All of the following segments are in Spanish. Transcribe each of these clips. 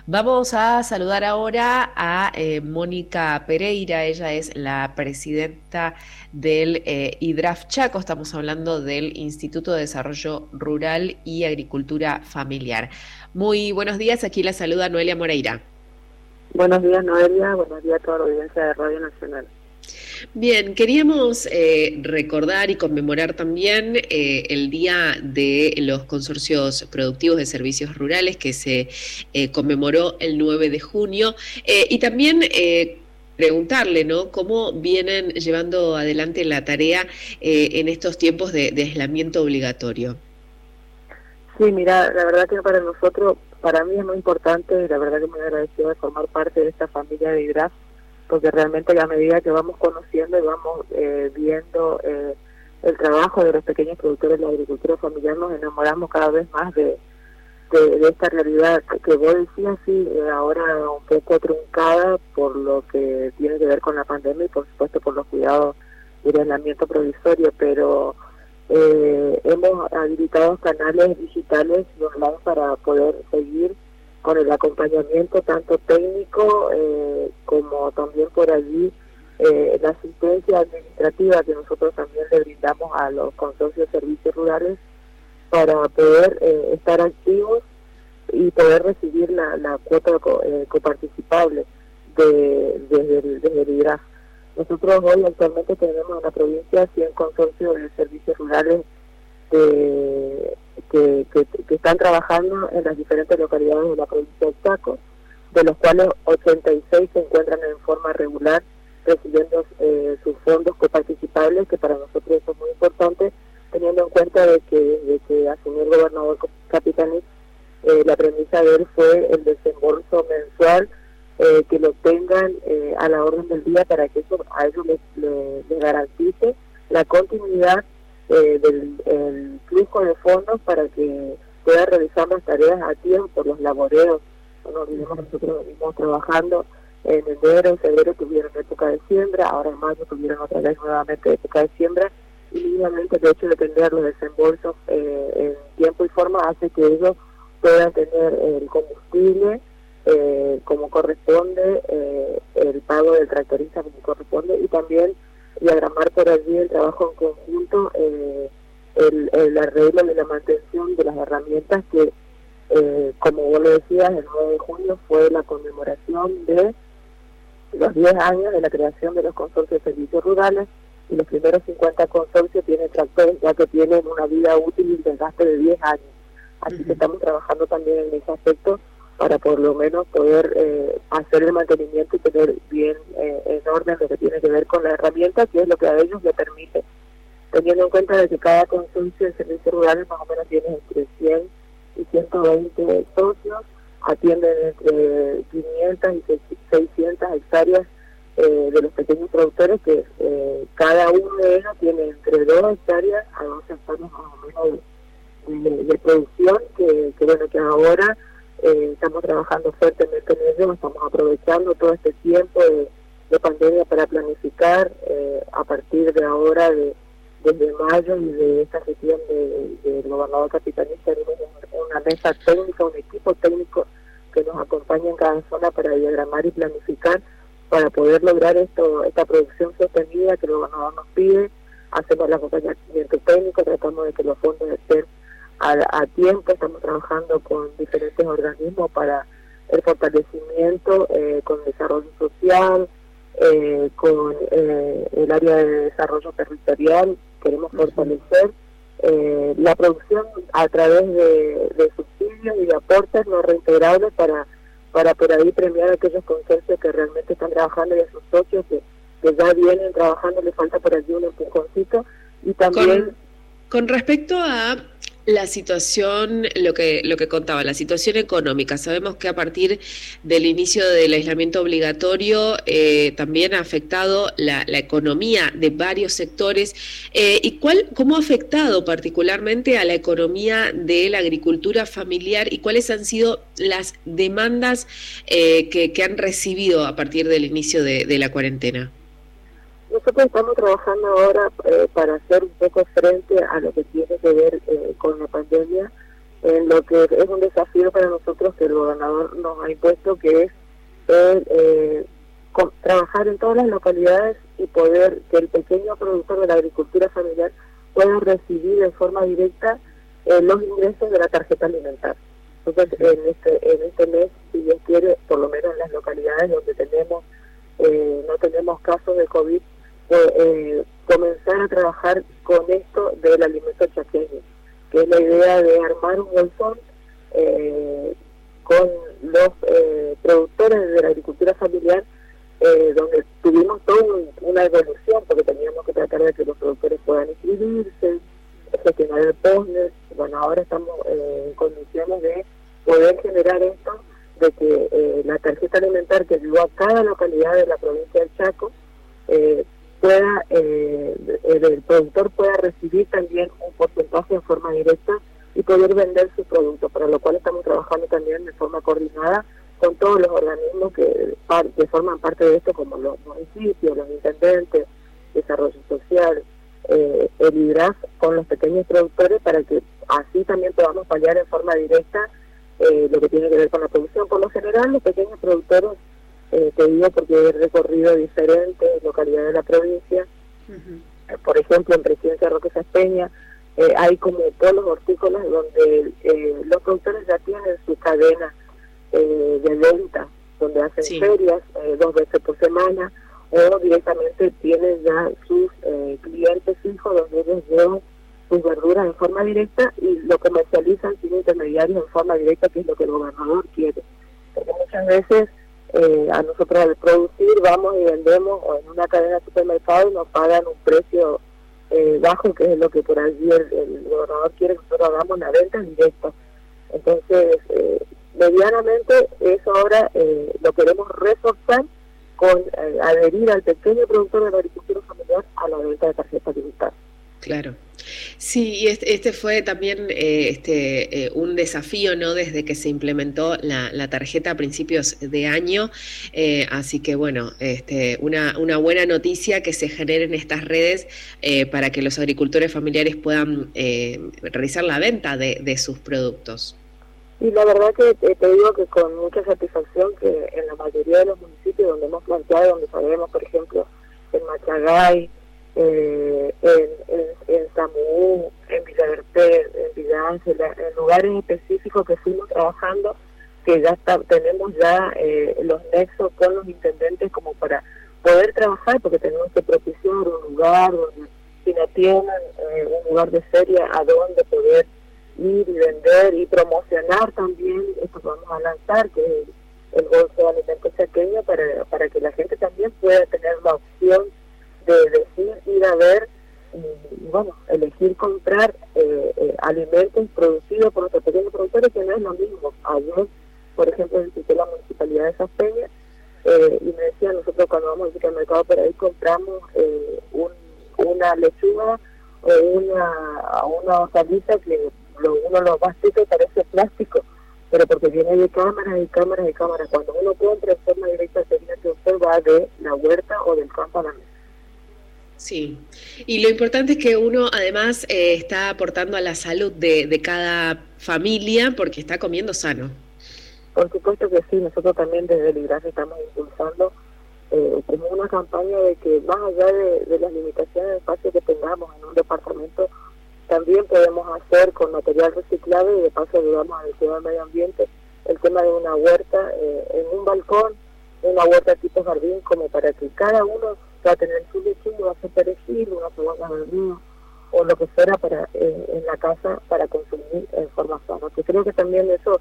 Vamos a saludar ahora a Mónica Pereira. Ella es la presidenta del IDRAF Chaco. Estamos hablando del Instituto de Desarrollo Rural y Agricultura Familiar. Muy buenos días, aquí la saluda Noelia Moreira. Buenos días, Noelia. Buenos días a toda la audiencia de Radio Nacional. Bien, queríamos recordar y conmemorar también el Día de los Consorcios Productivos de Servicios Rurales que se conmemoró el 9 de junio y también preguntarle, ¿no?, cómo vienen llevando adelante la tarea en estos tiempos de aislamiento obligatorio. Sí, mira, la verdad que para nosotros, para mí es muy importante, la verdad que muy agradecido de formar parte de esta familia de IDRAF, porque realmente a medida que vamos conociendo y vamos viendo el trabajo de los pequeños productores de la agricultura familiar, nos enamoramos cada vez más de esta realidad que vos decías, sí, ahora un poco truncada por lo que tiene que ver con la pandemia y por supuesto por los cuidados y el aislamiento provisorio, pero hemos habilitado canales digitales y online para poder seguir con el acompañamiento tanto técnico como también por allí la asistencia administrativa que nosotros también le brindamos a los consorcios de servicios rurales para poder estar activos y poder recibir la cuota coparticipable desde el IDRAF. Nosotros hoy actualmente tenemos en la provincia 100 consorcios de servicios rurales que están trabajando en las diferentes localidades de la provincia de Chaco, de los cuales 86 se encuentran en forma regular recibiendo sus fondos coparticipables, que para nosotros eso es muy importante, teniendo en cuenta de que desde que asumió el gobernador Capitanich, la premisa de él fue el desembolso mensual, que lo tengan a la orden del día para que eso a ellos les garantice la continuidad del flujo de fondos para que puedan realizar las tareas a tiempo, los laboreos. No nos olvidemos que nosotros venimos trabajando en enero, en febrero tuvieron época de siembra, ahora en mayo tuvieron otra vez nuevamente época de siembra, y mínimamente el hecho de tener los desembolsos en tiempo y forma hace que ellos puedan tener el combustible como corresponde, el pago del tractorista como corresponde, y también diagramar por allí el trabajo en conjunto, el arreglo de la mantención de las herramientas que, como vos lo decías, el 9 de junio fue la conmemoración de los 10 años de la creación de los consorcios de servicios rurales, y los primeros 50 consorcios tienen tractores ya que tienen una vida útil y desgaste de 10 años. Así que estamos trabajando también en ese aspecto para por lo menos poder hacer el mantenimiento y tener bien en orden lo que tiene que ver con la herramienta, que es lo que a ellos le permite, teniendo en cuenta de que cada consorcio de servicios rurales más o menos tiene entre 100 y 120 socios, atienden entre 500 y 600 hectáreas de los pequeños productores, que cada uno de ellos tiene entre 2 hectáreas a 12 hectáreas más o menos de producción, que bueno, que ahora estamos trabajando fuertemente en ello, estamos aprovechando todo este tiempo de pandemia para planificar a partir de ahora, desde mayo y de esta gestión del gobernador Capitanich, tenemos una mesa técnica, un equipo técnico que nos acompaña en cada zona para diagramar y planificar para poder lograr esta producción sostenida que el gobernador nos pide. Hacemos el acompañamiento técnico, tratamos de que los fondos estén a tiempo, estamos trabajando con diferentes organismos para el fortalecimiento, con desarrollo social, con el área de desarrollo territorial. Queremos fortalecer la producción a través de subsidios y de aportes no reintegrables para por ahí premiar a aquellos consorcios que realmente están trabajando y a sus socios que ya vienen trabajando, le falta por allí un empujoncito. Y también con respecto a la situación, lo que contaba, la situación económica, sabemos que a partir del inicio del aislamiento obligatorio también ha afectado la economía de varios sectores. ¿Y cómo ha afectado particularmente a la economía de la agricultura familiar y cuáles han sido las demandas que han recibido a partir del inicio de la cuarentena? nosotros estamos trabajando ahora para hacer un poco frente a lo que tiene que ver con la pandemia. en lo que es un desafío para nosotros que el gobernador nos ha impuesto, que es trabajar en todas las localidades y poder que el pequeño productor de la agricultura familiar pueda recibir de forma directa los ingresos de la tarjeta alimentaria. Entonces, en este mes, si Dios quiere, por lo menos en las localidades donde no tenemos casos de COVID, comenzar a trabajar con esto del alimento chaqueño, que es la idea de armar un bolsón con los productores de la agricultura familiar, donde tuvimos toda una evolución, porque teníamos que tratar de que los productores puedan inscribirse, gestionar el POSNES. Bueno, ahora estamos en condiciones de poder generar esto, de que la tarjeta alimentar que llegó a cada localidad de la provincia del Chaco, el productor pueda recibir también un porcentaje en forma directa y poder vender su producto, para lo cual estamos trabajando también de forma coordinada con todos los organismos que forman parte de esto, como los municipios, los intendentes, desarrollo social, el IDRAF, con los pequeños productores, para que así también podamos paliar en forma directa lo que tiene que ver con la producción. Por lo general, los pequeños productores, te digo porque he recorrido diferentes localidades de la provincia, por ejemplo en Presidencia Roque Saspeña, hay como polos hortícolas donde los productores ya tienen su cadena de venta, donde hacen ferias 2 veces por semana, o directamente tienen ya sus clientes fijos donde ellos llevan sus verduras en forma directa y lo comercializan sin intermediarios en forma directa, que es lo que el gobernador quiere. Porque muchas veces a nosotros al producir vamos y vendemos o en una cadena de supermercado y nos pagan un precio bajo, que es lo que por allí el gobernador quiere que nosotros hagamos la venta directa. Entonces, medianamente eso ahora lo queremos reforzar con adherir al pequeño productor de la agricultura familiar a la venta de tarjeta digital. Claro. Sí, y este fue también un desafío, ¿no? Desde que se implementó la tarjeta a principios de año, así que bueno, una buena noticia que se generen estas redes para que los agricultores familiares puedan realizar la venta de sus productos. Y la verdad que te digo que con mucha satisfacción que en la mayoría de los municipios donde hemos planteado, donde sabemos, por ejemplo, en Machagay, en Samú, en Villaverté, en Villa Ángela, en lugares específicos que fuimos trabajando, que ya tenemos ya los nexos con los intendentes como para poder trabajar, porque tenemos que propiciar un lugar donde, si no tienen un lugar de feria a donde poder ir y vender y promocionar también esto que vamos a lanzar, que es el bolso de alimentos chaqueño, para que la gente también pueda tener la opción de decir, ir a ver y bueno, elegir comprar alimentos producidos por nuestros pequeños productores, que no es lo mismo. Ayer, por ejemplo, visité la municipalidad de Saspeña y me decían, nosotros cuando vamos al supermercado por ahí compramos una lechuga o una hortaliza que uno lo mastica y parece plástico, pero porque viene de cámaras y cámaras y cámaras. Cuando uno compra en forma directa, sería que usted va de la huerta o del campo a la mesa. Sí, y lo importante es que uno además está aportando a la salud de cada familia porque está comiendo sano. Por supuesto que sí, nosotros también desde el IDRAF estamos impulsando como una campaña de que más allá de las limitaciones de espacio que tengamos en un departamento, también podemos hacer con material reciclable y de paso ayudamos al cuidado del medio ambiente el tema de una huerta en un balcón, una huerta tipo jardín, como para que cada uno va a tener su lechuga, su perejil, una cebolla verdura o lo que fuera para en la casa para consumir en forma sana. Que creo que también eso,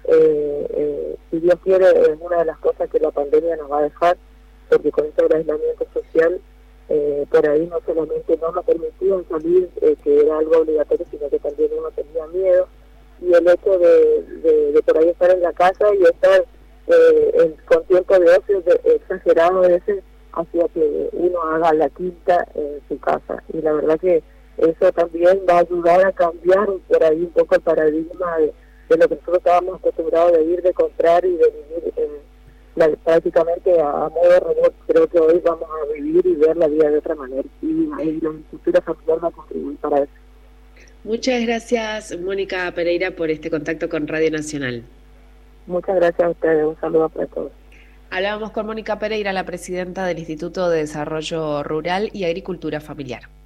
si Dios quiere, es una de las cosas que la pandemia nos va a dejar, porque con esto del aislamiento social, por ahí no solamente no nos permitían salir, que era algo obligatorio, sino que también uno tenía miedo, y el hecho de por ahí estar en la casa y estar con tiempo de ocio exagerado ese, hacía que uno haga la quinta en su casa, y la verdad que eso también va a ayudar a cambiar por ahí un poco el paradigma de lo que nosotros estábamos acostumbrados de ir, de comprar y de vivir prácticamente a modo remoto. Creo que hoy vamos a vivir y ver la vida de otra manera, y la agricultura familiar va a contribuir para eso. Muchas gracias, Mónica Pereira, por este contacto con Radio Nacional. Muchas gracias a ustedes, un saludo para todos. Hablábamos con Mónica Pereira, la presidenta del Instituto de Desarrollo Rural y Agricultura Familiar.